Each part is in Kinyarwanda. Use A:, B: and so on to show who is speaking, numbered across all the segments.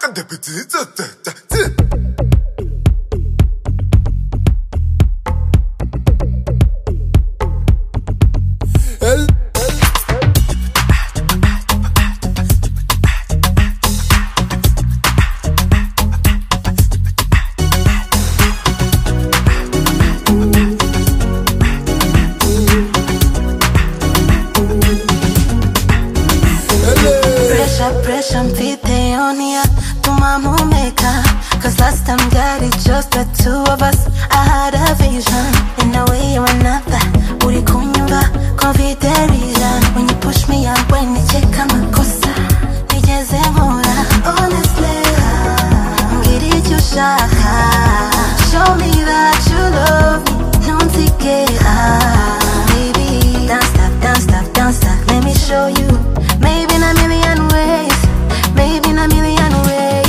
A: Pressure, mfite onia tumamumeka. Cause last time got it just the two of us. I had a vision, in a way or another. Uri kunyumba, confident vision. When you push me out, when you check amakosa nigeze nkora. Honestly, ngiri icyo ushaka. Show me that you love me, ntunzigera. Baby, don't stop, don't stop, don't stop. Let me show you. Maybe in a million ways, maybe in a million ways.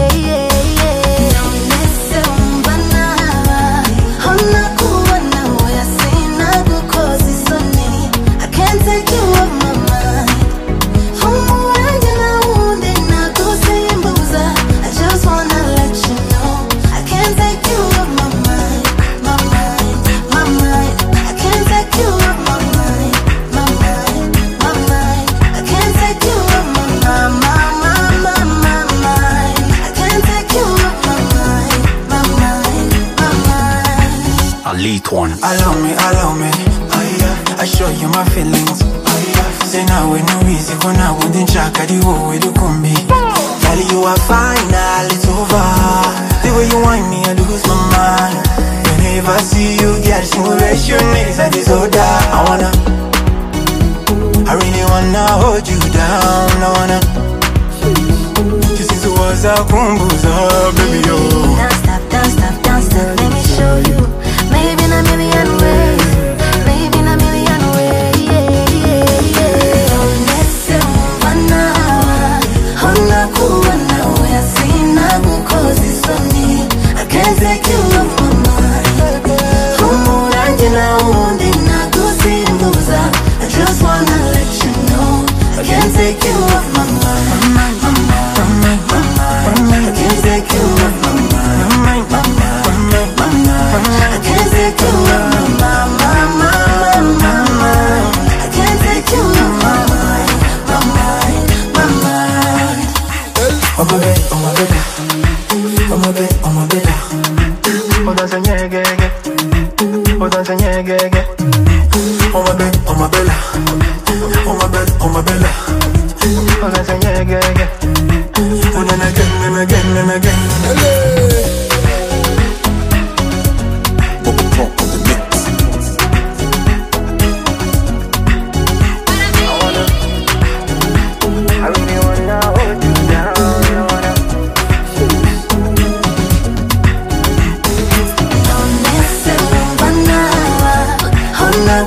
A: I can't take you off my mind. I just wanna let you know I can't take you off my mind, my mind, my mind. I can't take you off my mind, my mind, my mind. I can't take you off my mind, my mind. I can't take you off my mind, my mind, my mind.
B: I'll lead one.
C: Allow me, I show you my feelings. Say now we no easy, but now we didn't check the whole way to come be. Girl, you are fine, now it's over. The way you want me, I lose my mind. Whenever I see you, girl, she will raise your knees and disorder. I really wanna hold you down. I wanna. This is what's up, baby, yo.
A: Don't stop, don't stop, don't stop. Let me show you. Maybe in a million ways, maybe in a million ways. I can't take you off my mind. I just wanna let you know I can't take you off my mind. I can't take you off my mind. I can't take you off my mind. I can't take you off my mind, my mind, my mind.
C: Oh my baby, oh my baby, oh my baby, oh my baby. Oh that's a nyege, oh that's a nyege. Oh my baby, oh my bella, oh my baby, oh my bella. Oh that's a nyege. Oh then again and again and again. I really wanna hold you down.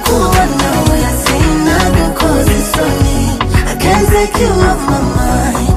A: I can't take you off my mind.